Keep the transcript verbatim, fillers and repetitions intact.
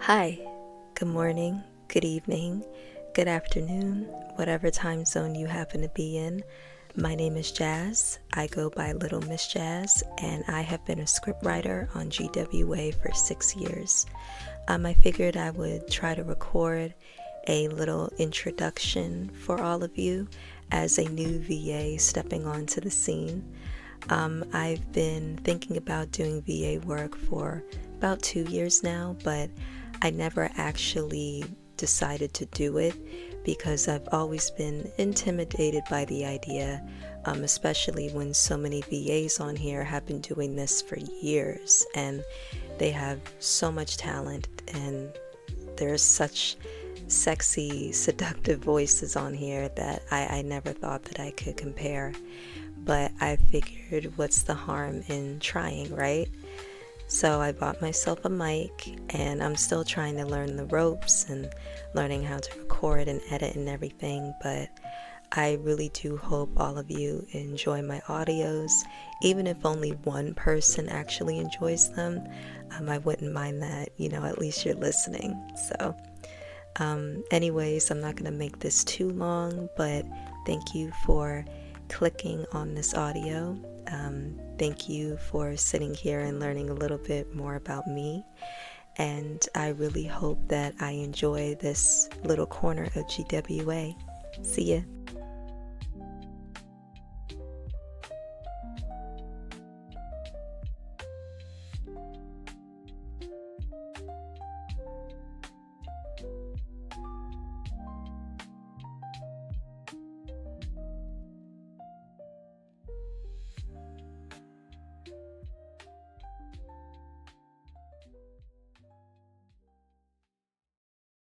Hi, good morning, good evening, good afternoon, whatever time zone you happen to be in. My name is Jazz. I go by Little Miss Jazz, and I have been a scriptwriter on G W A for six years. Um, I figured I would try to record a little introduction for all of you as a new V A stepping onto the scene. Um, I've been thinking about doing V A work for about two years now, but I never actually decided to do it because I've always been intimidated by the idea, um, especially when so many V As on here have been doing this for years and they have so much talent and there's such sexy, seductive voices on here that I, I never thought that I could compare. But I figured, what's the harm in trying, right? So I bought myself a mic and I'm still trying to learn the ropes and learning how to record and edit and everything, but I really do hope all of you enjoy my audios. Even if only one person actually enjoys them, um, I wouldn't mind that, you know, at least you're listening. So um, anyways, I'm not going to make this too long, but thank you for clicking on this audio. Um, thank you for sitting here and learning a little bit more about me. And I really hope that I enjoy this little corner of G W A. See ya.